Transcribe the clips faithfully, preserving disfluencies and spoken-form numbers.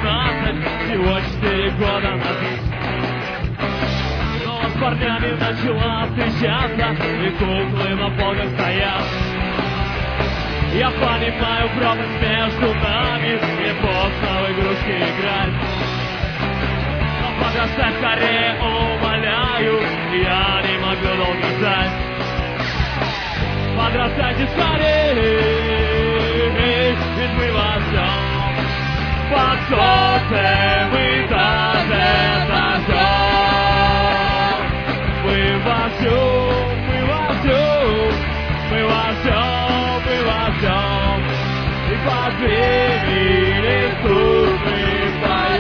девятнадцать, всего четыре года назад. Снова с парнями начала встречаться, и куклы на полках стоят. Я понимаю пропасть между нами, мне поздно в игрушки играть. Но подрастай скорее, умоляю, я не могу долго ждать. Подрастайте скорее, ведь мы вас ждем. Под солнцем мы даже дождем. Мы вас ждем, мы вас ждем, мы вас ждем, мы вас ждем. И под временем тут мы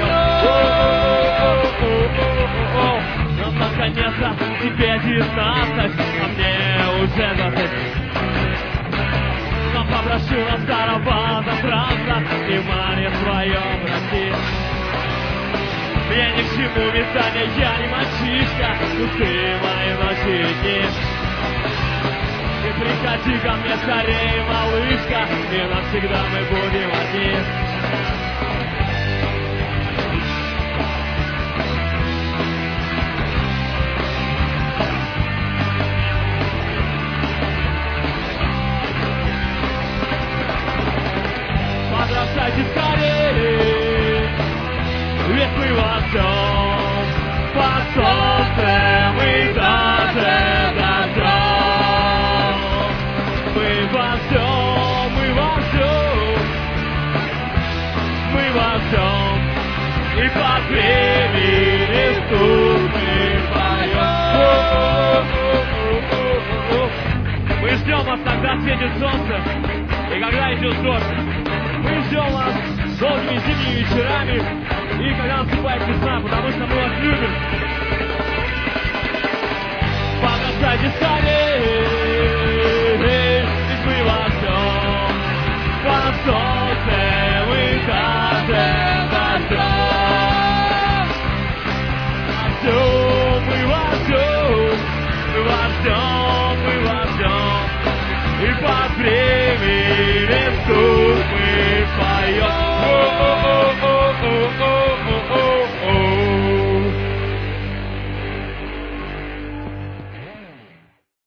поем. Но наконец-то тебе девятнадцать, а мне уже двадцать. Но попрошу на старого забраться, внимание в своем расти. Мне ни к чему вязание, я не мальчишка, пустые мои ночи и дни. И приходи ко мне скорее, малышка, и навсегда мы будем одни. Подрастайте скорее, ведь мы вас ждем. Под солнцем мы даже дождем. Мы вас ждем, мы вас ждем, мы вас ждем. И под временем тут мы поем. Мы ждем вас, когда светит солнце и когда идет дождь. Мы ждем вас долгими зимними вечерами и когда наступает весна, потому что мы вас любим. Подрастайте скорее,